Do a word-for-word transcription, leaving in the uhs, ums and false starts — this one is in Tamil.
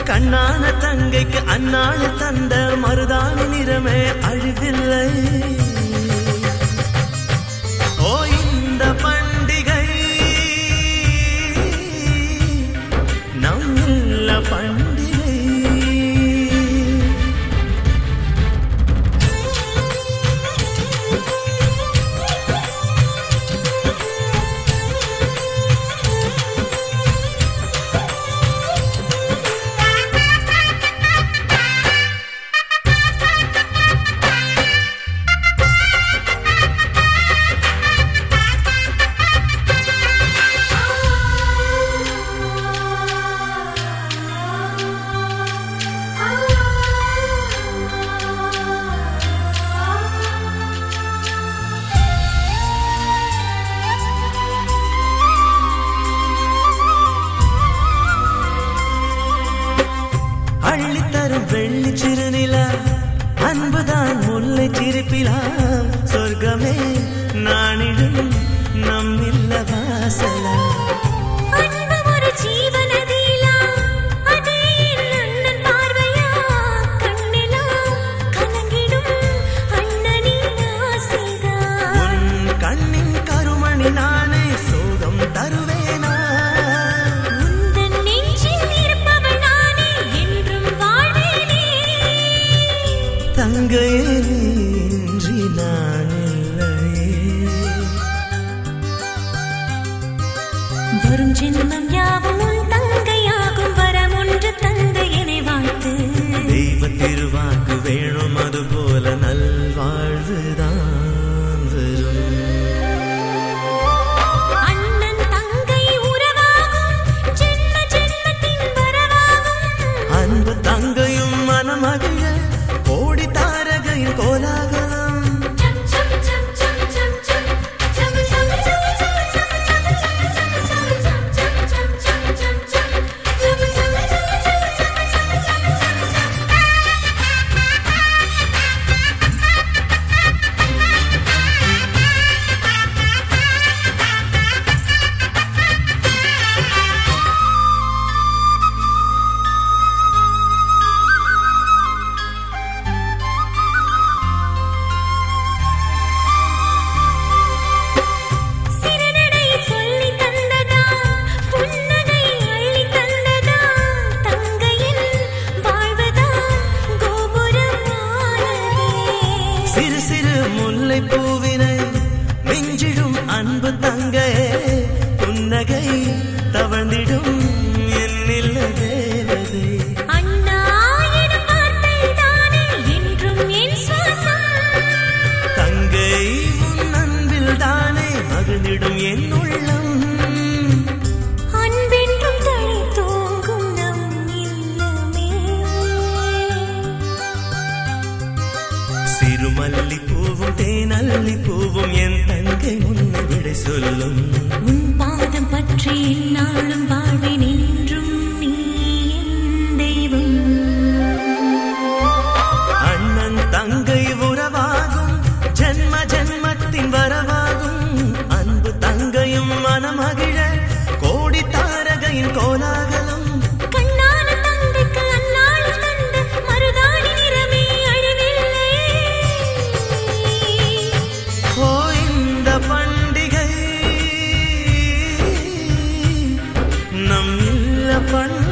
கண்ணான தங்கைக்கு அந்நாள் தந்த மருதாணி நிறமே அழிவில்லை. ஓ இந்த பண்டிகை நம் இல்ல பண்டிகை. அள்ளித்தரும் வெள்ளி சிறுநிலா அன்புதான் முல்லை சிரிப்பிலா. சொர்க்கமே நானிடும் நம்மில்ல வாசலா. அன்பு ஒரு ஜீவநதியிலா அதே அண்ணன் பார்வையா. கண்ணிலா கலங்கிடும் அண்ணனின் ஆசைதா. உன் கண்ணின் கருமணி நானே சோகம் தருவேனா. தங்கையே இன்றி நான் இல்லையே. வரும் ஜென்மம் யாவும் உன் தங்கையாகும். வரம் ஒன்று தந்தையனை வாழ்த்து. தெய்வ திருவாக்கு வேணும் அது போல நல்வாழ்வுதான் வரும். அண்ணன் தங்கை உறவாகும் ஜென்ம ஜென்மத்தின் வரவாகும். அன்பு தங்கையும் மனமகிழ கோடி தாரகையின் கோலாகலம். சிறு சிறு முல்லை பூவினை நெஞ்சிடும் அன்பு தங்கையே. புன்னகை தவழ்ந்திடும் என்னில்ல தேவதை. அண்ணா எனும் வார்த்தை தானே என்றும் என் சுவாசம். தங்கை உன் அன்பில் தானே மகிழ்ந்திடும் என் உள்ளம். அன்பென்றும் தழை தோங்கும் நம் இல்லமே. சிறுமல்லி பூவும் தேனல்லி பூவும் என் தங்கை உன்னை விடை சொல்லும். உன் பாதம் பற்றி என்னாலும் வாழ்வேன் என்றும் நீ என் தெய்வம். அண்ணன் தங்கை உறவாகும் ஜென்ம ஜென்மத்தின் வரவாகும். அன்பு தங்கையும் மனமகிழ கோடி தாரகையின் கோலாகலம். கண்ணான தங்கைக்கு அந்நாள் தந்த மருதாணி நிறமே அழிவில்லை. ஓ இந்த பண்டிகை நம் இல்ல பண்டிகை.